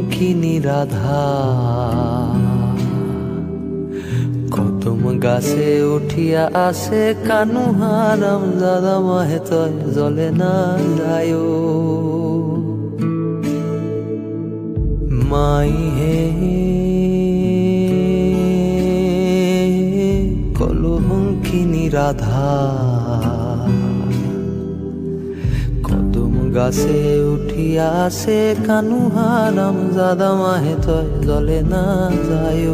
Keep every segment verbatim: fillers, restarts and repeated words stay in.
হংকিনী রাধা কদম গাছে উঠিয়া আসে কানু হারাম দাদা মাহে তয় জলে না যায় মাই হে কলো হংকিনী রাধা কদম গাছে উঠিয়া আসে কানু হারাম দাদা মাহে তয় জলে না যায়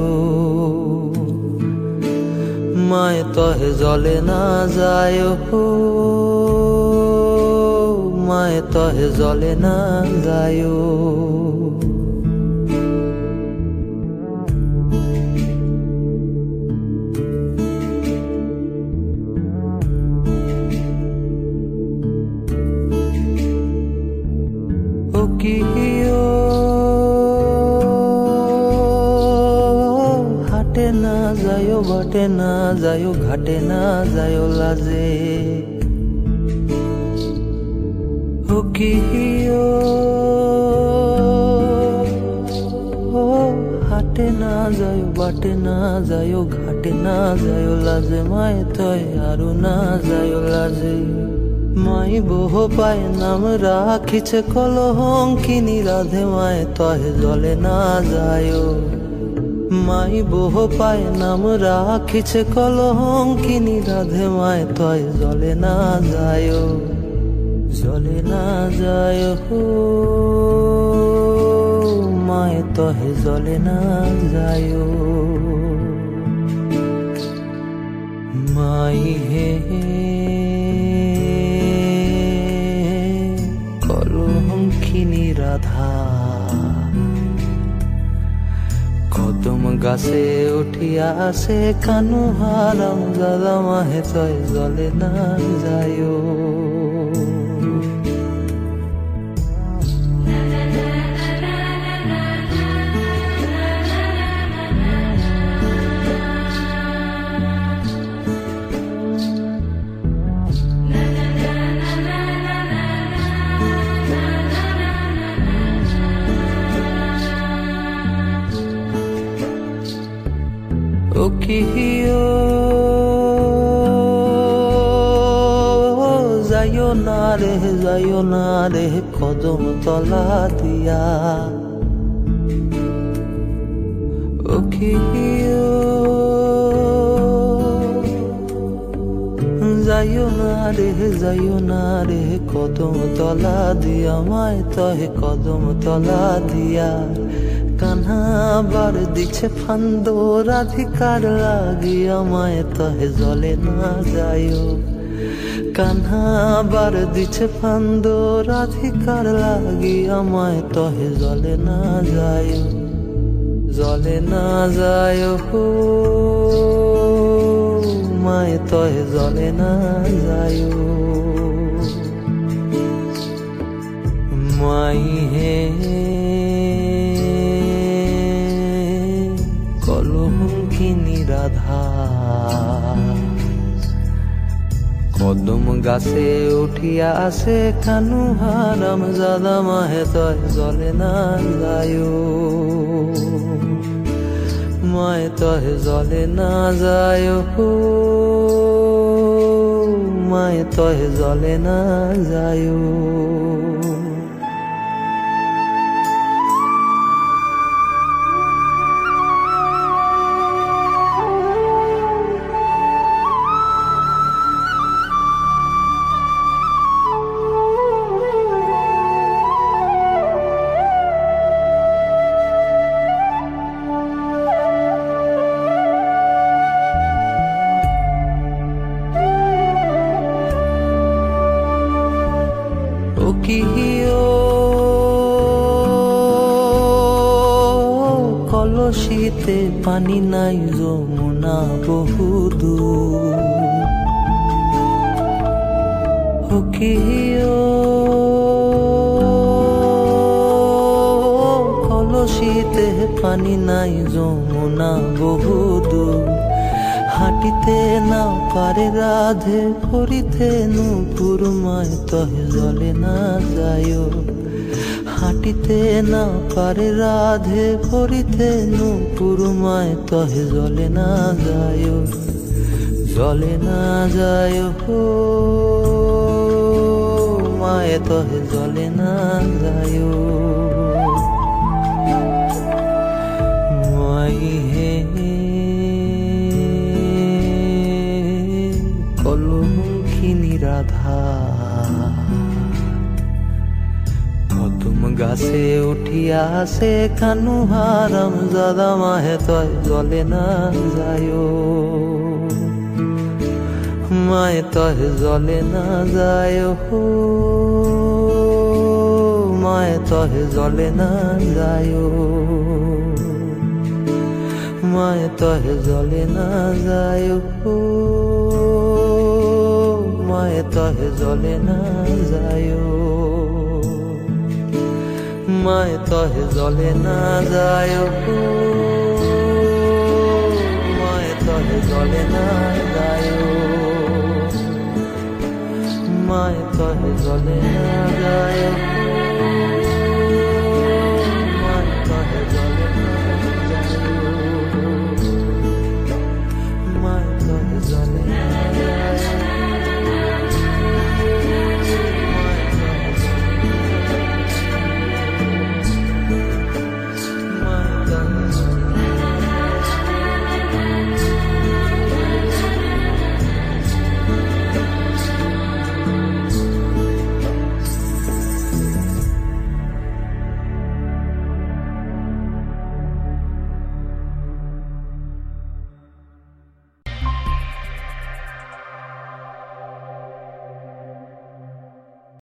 মায়ে তহে জলে না যায় মায়ে তহে জলে না যায় ও কি হাটে না যায় বাটে না যায় ঘাটে না যায় লাজে ও কি হাটে না যায় বাটে না যায় ঘাটে না যায় লাজে মায়ে তয় আরো না যায় লাজে মাই বহু পায় নাম রাখিছে কলহংকিনী রাধে মায়ে তহে জলে না যায় মাই বহু পায় নাম রাখিছে কলহংকিনী রাধে মায়ে তয় জলে না যায় জলে না যায় মায়ে তহে জলে না যায় মাই হে কলহংকিনী রাধা কদম গাছে উঠিয়া আসে কানু হারাম দাদা মাহে তয় জলে না যায় ও কি যাইও না রে যাইও না রে কদম তলা দিয়া ও কি যাইও না রে যাইও না রে কদম তলা দিয়া মায় তহে কদম তলা দিয়া কান্হা বার দিছে ফান্দ রাধিকার লাগিয়া মায়ে তহে জলে না যায় কান্হা বার দিছে ফান্দ রাধিকার লাগিয়া মায়ে তহে জলে না যায় জলে না যায় মায়ে তহে জলে না যায় মাই হে কলহংকিনী রাধা কদম গাছে উঠিয়া আসে কানু হারাম দাদা মাহে তয় জলে না যায় মায়ে তহে জলে না যায় মায়ে তহে জলে না যায় কলসিতে পানি নাই যমুনা বহুদূর ও কি কলসিতে পানি নাই যমুনা বহুদূর হাঁটিতে না পারে রাধে করিতে নূপুর মায় তহে জলে না যায় হাঁটিতে না পারে রাধে করিতে নূপুর মায় তহে জলে না যায় জলে না যায় হো মায়ে তহে জলে না যায় মাই হে কলঙ্কিনী রাধা কদম গাছে উঠিয়া সে কানু হারাম জাদা মাহে তয় জলে না যায় মায়ে তহে জলে না যায় হো মায়ে তহে জলে না যায় মায়ে তহে জলে না যায় হো মায়ে তহে জলে না যায় মায়ে তহে জলে না যায় হো মায়ে তহে জলে না যায় মায়ে তহে জলে না যায়।